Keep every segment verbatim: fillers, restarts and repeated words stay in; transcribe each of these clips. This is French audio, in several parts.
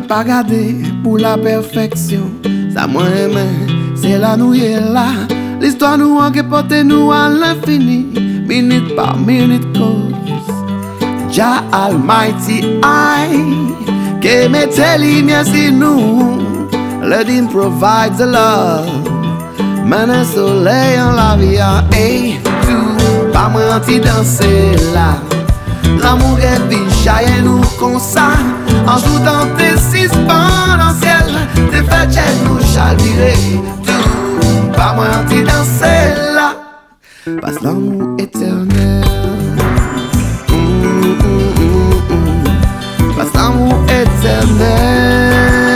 pas gardé pour la perfection. Ça moi aimé, c'est là nous y est là. L'histoire nous a porté nous à l'infini, minute par minute cause. Jah Almighty I, que mette lumière sur nous. Let him provide the love. Man un soleil en la vie, hey, tout. Pas menti danser là. L'amour est bichaille nous comme ça. En jouant tes six dans le ciel, tes fêtes nous chavirer. Tout, pas menti danser là. Passe l'amour éternel. Mm, mm, mm, mm. Passe l'amour éternel.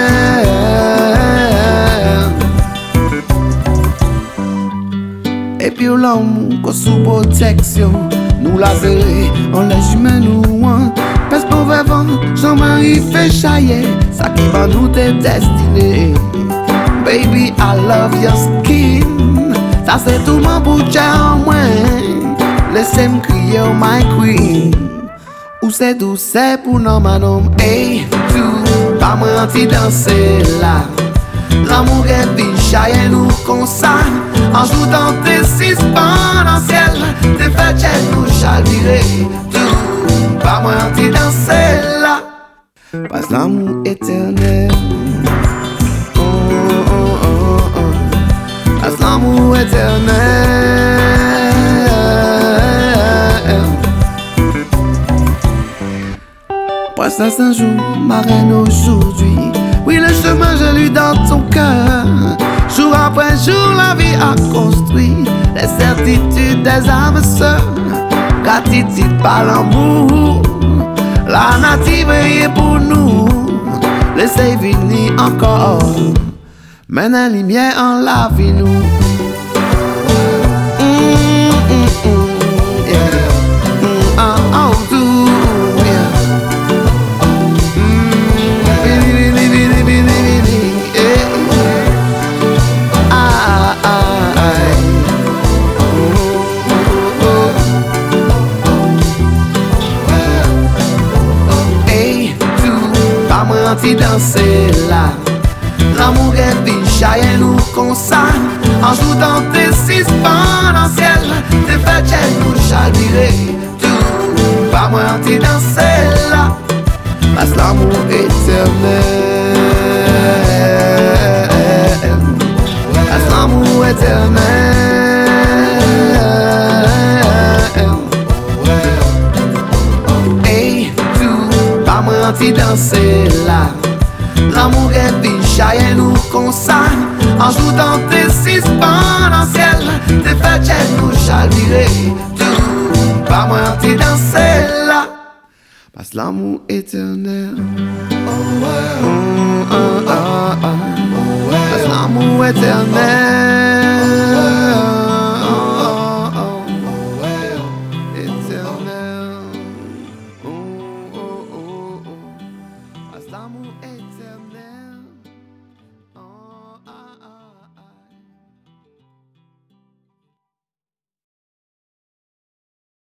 Et puis l'amour qu'on sous protection. Nous la serré, on laisse humain nous hein. Parce qu'on va vendre, Jean-Marie fait chailler. Ça qui va nous te destiner. Baby, I love your skin. Ça c'est tout mon bouche en moi. Laissez-moi crier, oh my queen. Ou c'est tout, c'est pour nos manom. Hey, tout, pas menti danser là. L'amour est bichaille nous comme ça. En jouant tes six dans le ciel, tes fêtes nous chavirer. Tout, pas menti danser là. Passe l'amour éternel. Oh, oh, oh, oh. Passe l'amour éternel. Passe à un jour, ma reine aujourd'hui. Oui, le chemin, je lui dans ton cœur. Jour après jour, la vie a construit les certitudes des âmes sœurs. Gratitude par l'amour, la native est pour nous. Laissez venir encore, mène la lumière en la vie nous. Mm, mm, mm, yeah. mm, oh, oh, tout, yeah. Danser là, l'amour est bichaille nous comme ça. En jouant tes six dans le ciel, tes fêtes nous chavirer. Tout, pas menti danser là. Passe l'amour éternel. Passe l'amour éternel. Hey, tout, pas menti danser là. L'amour est bichaille nous comme ça. En jouant tes six dans le ciel, tes fêtes nous chavirer. Tout, pas menti danser là. Passe l'amour éternel. Oh, oh, oh, oh, oh. Passe l'amour éternel.